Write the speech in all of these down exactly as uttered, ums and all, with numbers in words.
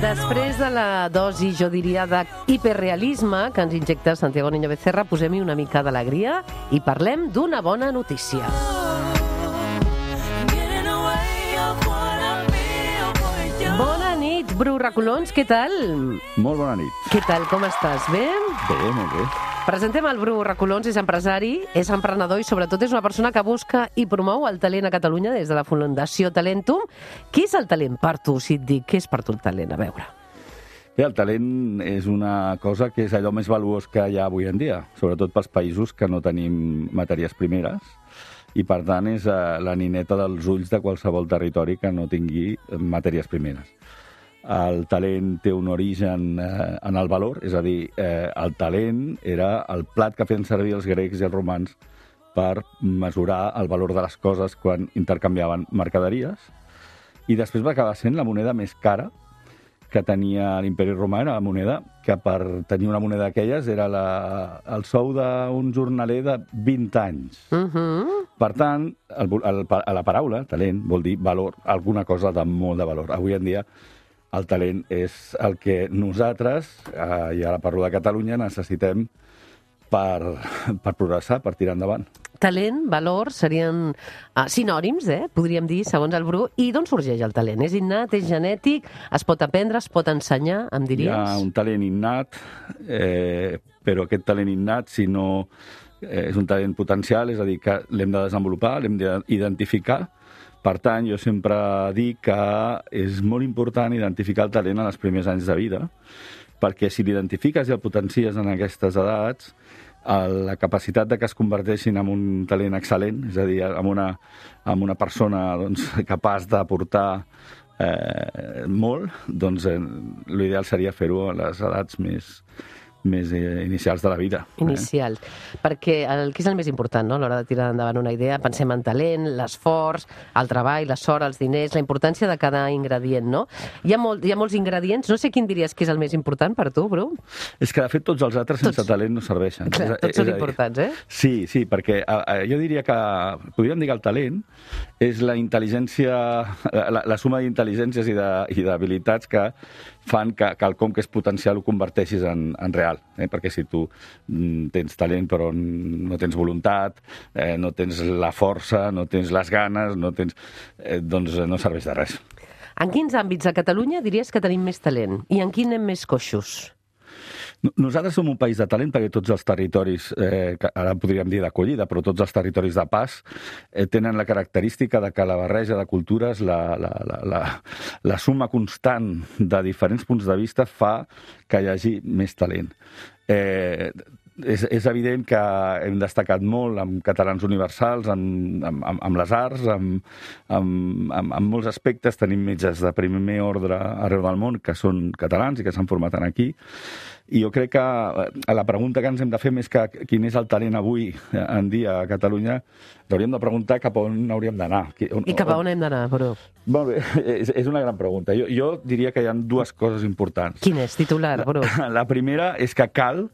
Després de la dosi, jo diria, d'hiperrealisme que ens injecta Santiago Niño Becerra, posem-hi una mica d'alegria i parlem d'una bona notícia. Bona nit, Bru Recolons, què tal? Molt bona nit. Què tal, com estàs? Bé? Bé, molt bé. Presentem el Bru Recolons, és empresari, és emprenedor i sobretot és una persona que busca i promou el talent a Catalunya des de la Fundació Talentum. Què és el talent per tu, si et dic què és per tu el talent? A veure. Bé, el talent és una cosa que és allò més valuós que hi ha avui en dia, sobretot pels països que no tenim matèries primeres, i per tant és la nineta dels ulls de qualsevol territori que no tingui matèries primeres. El talent té un origen eh, en el valor, és a dir, eh, el talent era el plat que feien servir els grecs i els romans per mesurar el valor de les coses quan intercanviaven mercaderies, i després va acabar sent la moneda més cara que tenia l'Imperi Romà, era la moneda que per tenir una moneda d'aquelles era la, el sou d'un jornaler de vint anys. Uh-huh. Per tant, el, el, la paraula talent vol dir valor, alguna cosa de molt de valor. Avui en dia el talent és el que nosaltres, eh, i ara parlo de Catalunya, necessitem per, per progressar, per tirar endavant. Talent, valor, serien uh, sinònims, eh? Podríem dir, segons el Bru. I d'on sorgeix el talent? És innat, és genètic, es pot aprendre, es pot ensenyar, em diries? Hi ha un talent innat, eh, però aquest talent innat, si no eh, és un talent potencial, és a dir, que l'hem de desenvolupar, l'hem d'identificar. Per tant, jo sempre dic que és molt important identificar el talent en els primers anys de vida, perquè si l'identifiques i el potencies en aquestes edats, la capacitat de que es converteixin en un talent excel·lent, és a dir, en una, en una persona doncs, capaç d'aportar eh, molt, doncs eh, l'ideal seria fer-ho a les edats més, més eh, inicials de la vida. Inicials. Eh? Perquè el que és el més important, no? A l'hora de tirar endavant una idea, pensem en talent, l'esforç, el treball, la sort, els diners, la importància de cada ingredient, no? Hi ha, molt, hi ha molts ingredients. No sé quin diries que és el més important per tu, Bru? És que, de fet, tots els altres sense tots. talent no serveixen. Clar, tots són importants, eh? Sí, sí, perquè eh, jo diria que, podríem dir que el talent és la intel·ligència, la, la suma d'intel·ligències i d'habilitats que fan que quelcom que és potencial ho converteixis en, en real. Eh? Perquè si tu mm, tens talent però no tens voluntat, eh, no tens la força, no tens les ganes, no tens, eh, doncs no serveix de res. En quins àmbits a Catalunya diries que tenim més talent? I en quin anem més coixos? Nosaltres som un país de talent perquè tots els territoris, eh, que ara podríem dir d'acollida, però tots els territoris de pas eh, tenen la característica de que la barreja de cultures, la, la, la, la, la suma constant de diferents punts de vista fa que hi hagi més talent. Eh, és, és evident que hem destacat molt amb catalans universals, amb, amb, amb les arts, amb, amb, amb, amb molts aspectes. Tenim metges de primer ordre arreu del món que són catalans i que s'han format aquí. I jo crec que la pregunta que ens hem de fer més que quin és el talent avui en dia a Catalunya, ens hauríem de preguntar cap a on hauríem d'anar. I cap a on hem d'anar, Bru? Molt bé, és, és una gran pregunta. Jo, jo diria que hi ha dues coses importants. Quin és, titular, Bru? La, la primera és que cal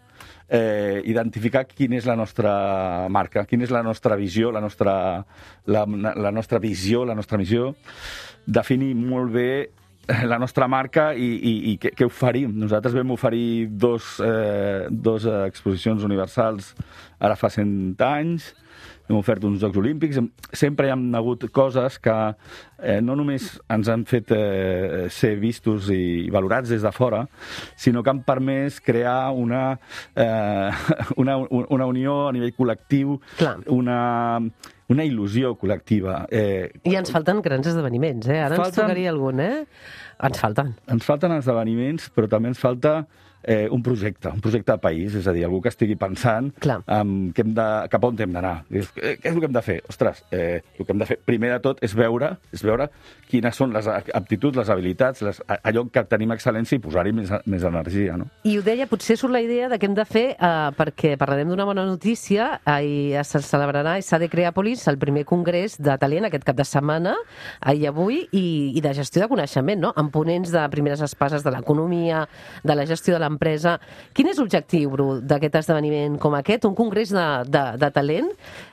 eh, identificar quina és la nostra marca, quina és la nostra visió, la nostra, la, la nostra visió, la nostra missió, definir molt bé la nostra marca i, i, i què, què oferim. Nosaltres vam oferir dos, eh, dos exposicions universals ara fa cent anys, hem ofert uns Jocs Olímpics, sempre hi ha hagut coses que eh, no només ens han fet eh, ser vistos i valorats des de fora, sinó que han permès crear una, eh, una, una unió a nivell col·lectiu, Clar. una... una il·lusió col·lectiva. Eh, I ens falten grans esdeveniments, eh? Ara falten... ens tocaria algun, eh? Ens falten. Ens falten esdeveniments, però també ens falta eh, un projecte, un projecte de país, és a dir, algú que estigui pensant en que hem de, cap on hem d'anar. Què és el que hem de fer? Ostres, eh, el que hem de fer, primer de tot, és veure, és veure quines són les aptituds, les habilitats, les, allò que tenim excel·lència i posar-hi més, més energia, no? I ho deia, potser surt la idea de què hem de fer, eh, perquè parlarem d'una bona notícia, i es celebrarà a S A D E Creàpolis el primer congrés de talent aquest cap de setmana, ahir i avui, i, i de gestió de coneixement, no? Amb ponents de primeres espases de l'economia, de la gestió de l'empresa. Quin és l'objectiu, Bru, d'aquest esdeveniment com aquest? Un congrés de, de, de talent?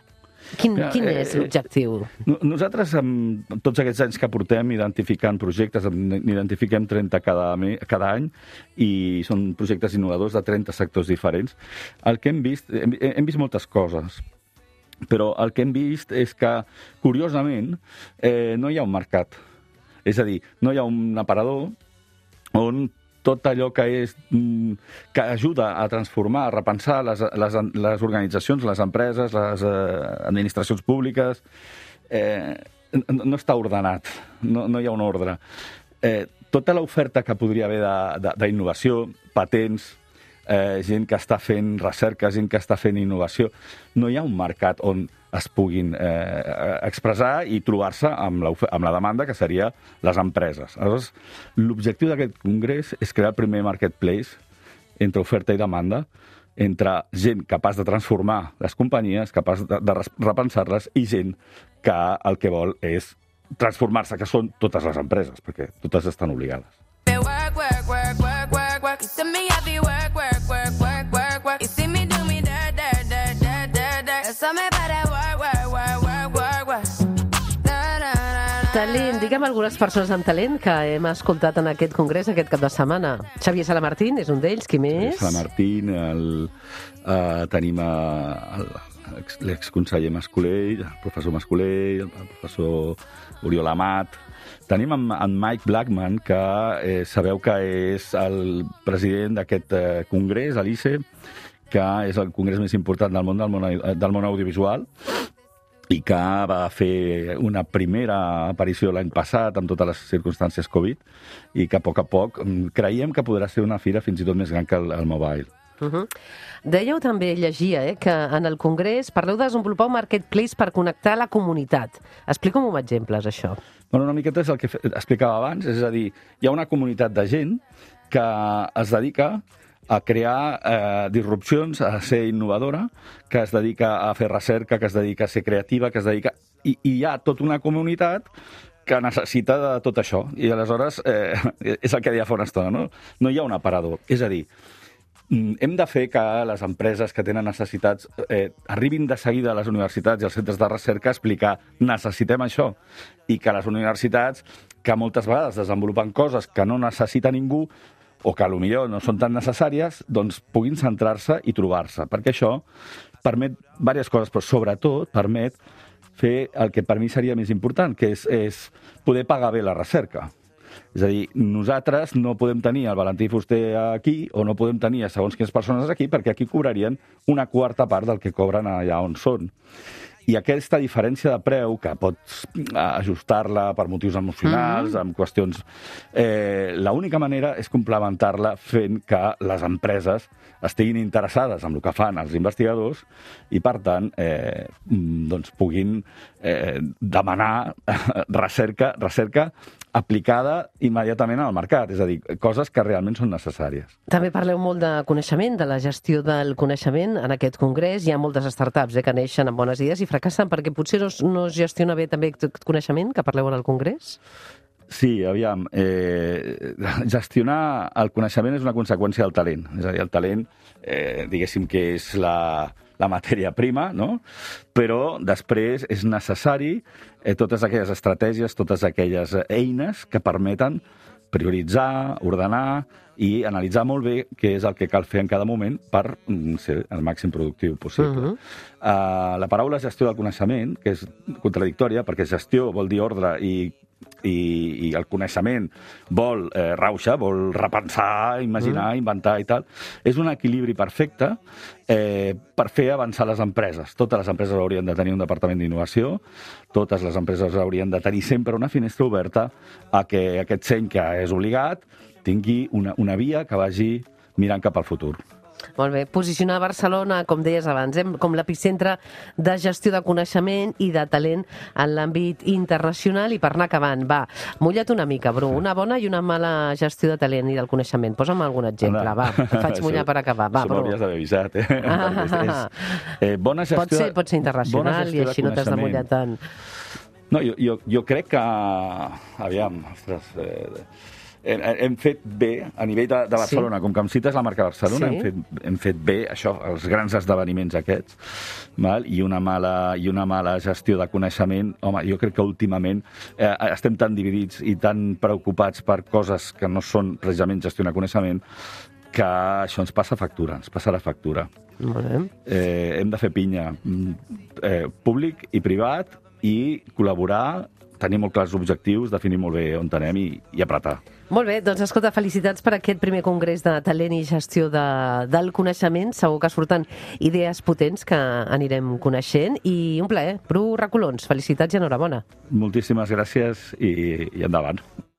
Quin, quin és l'objectiu? Nosaltres, amb tots aquests anys que portem identificant projectes, n'identifiquem trenta cada, cada any, i són projectes innovadors de trenta sectors diferents. El que hem vist, hem, hem vist moltes coses, però el que hem vist és que, curiosament, eh, no hi ha un mercat. És a dir, no hi ha un aparador on tot allò que és que ajuda a transformar, a repensar les, les, les organitzacions, les empreses, les eh, administracions públiques, eh, no, no està ordenat, no, no hi ha un ordre. Eh, tota l'oferta que podria haver d'innovació, patents, eh, gent que està fent recerca, gent que està fent innovació, no hi ha un mercat on es puguin eh, expressar i trobar-se amb, la, amb la demanda, que seria les empreses. Aleshores, l'objectiu d'aquest congrés és crear el primer marketplace entre oferta i demanda, entre gent capaç de transformar les companyies, capaç de, de repensar-les, i gent que el que vol és transformar-se, que són totes les empreses, perquè totes estan obligades. Talent, digue'm algunes persones amb talent que hem escoltat en aquest congrés aquest cap de setmana. Xavier Salamartín és un d'ells, qui més? Salamartín, el, uh, tenim l'exconseller Mascolell, el professor Mascolell, el professor Oriol Amat. Tenim en, en Mike Blackman, que eh, sabeu que és el president d'aquest eh, congrés, a l'I C E, que és el congrés més important del món del món, del món audiovisual, i que va fer una primera aparició l'any passat amb totes les circumstàncies Covid, i que a poc a poc creiem que podrà ser una fira fins i tot més gran que el, el Mobile. Uh-huh. Dèieu també, llegia, eh, que en el Congrés parleu de desenvolupar un marketplace per connectar la comunitat. Explica'm amb exemples, això. Bueno, una miqueta és el que explicava abans, és a dir, hi ha una comunitat de gent que es dedica a crear eh, disrupcions, a ser innovadora, que es dedica a fer recerca, que es dedica a ser creativa, que es dedica... I, i hi ha tota una comunitat que necessita de tot això. I aleshores, eh, és el que deia fa una estona, no? No hi ha un aparador. És a dir, hem de fer que les empreses que tenen necessitats eh, arribin de seguida a les universitats i als centres de recerca a explicar necessitem això, i que les universitats, que moltes vegades desenvolupen coses que no necessita ningú, o que potser no són tan necessàries, doncs puguin centrar-se i trobar-se. Perquè això permet diverses coses, però sobretot permet fer el que per mi seria més important, que és, és poder pagar bé la recerca. És a dir, nosaltres no podem tenir el Valentí Fuster aquí, o no podem tenir a segons quines persones aquí, perquè aquí cobrarien una quarta part del que cobren allà on són. I aquesta diferència de preu, que pots ajustar-la per motius emocionals, mm-hmm. amb qüestions... Eh, l'única manera és complementar-la fent que les empreses estiguin interessades en el que fan els investigadors i, per tant, eh, doncs puguin eh, demanar recerca, recerca aplicada immediatament al mercat, és a dir, coses que realment són necessàries. També parleu molt de coneixement, de la gestió del coneixement en aquest congrés. Hi ha moltes startups eh, que neixen amb bones idees i fracassen perquè potser no, no es gestiona bé també aquest coneixement que parleu en el congrés? Sí, aviam, eh, gestionar el coneixement és una conseqüència del talent. És a dir, el talent, eh, diguéssim que és la, la matèria prima, no? Però després és necessari eh, totes aquelles estratègies, totes aquelles eines que permeten prioritzar, ordenar i analitzar molt bé què és el que cal fer en cada moment per ser el màxim productiu possible. Uh-huh. uh, la paraula gestió del coneixement, que és contradictòria, perquè gestió vol dir ordre i I, i el coneixement vol eh, rauxa, vol repensar, imaginar, mm. inventar i tal. És un equilibri perfecte eh, per fer avançar les empreses. Totes les empreses haurien de tenir un departament d'innovació, totes les empreses haurien de tenir sempre una finestra oberta a que aquest seny que és obligat tingui una, una via que vagi mirant cap al futur. Molt bé. Posicionar Barcelona, com deies abans, eh, com l'epicentre de gestió de coneixement i de talent en l'àmbit internacional. I per anar acabant, va, mulla't una mica, Bru, una bona i una mala gestió de talent i del coneixement. Posa'm algun exemple, Anna. Va, et faig mullar per acabar. Va, Això m'hauries d'haver avisat, eh? Ah, és, és, eh bona gestió, pot ser, pot ser internacional i així no t'has de mullar tant. No, jo, jo, jo crec que... Aviam, ostres... Eh, hem, hem fet bé, a nivell de, de Barcelona, sí. Com que em cites la marca Barcelona, sí. hem, fet, hem fet bé això, els grans esdeveniments aquests, val? I, una mala, i una mala gestió de coneixement. Home, jo crec que últimament eh, estem tan dividits i tan preocupats per coses que no són precisament gestionar coneixement, que això ens passa factura, ens passarà factura. Molt bé. Eh, hem de fer pinya eh, públic i privat i col·laborar, tenir molt clars objectius, definir molt bé on anem i, i apretar. Molt bé, doncs escolta, felicitats per aquest primer congrés de talent i gestió de, del coneixement. Segur que surten idees potents que anirem coneixent i un plaer. Bru Recolons, felicitats i enhorabona. Moltíssimes gràcies i, i endavant.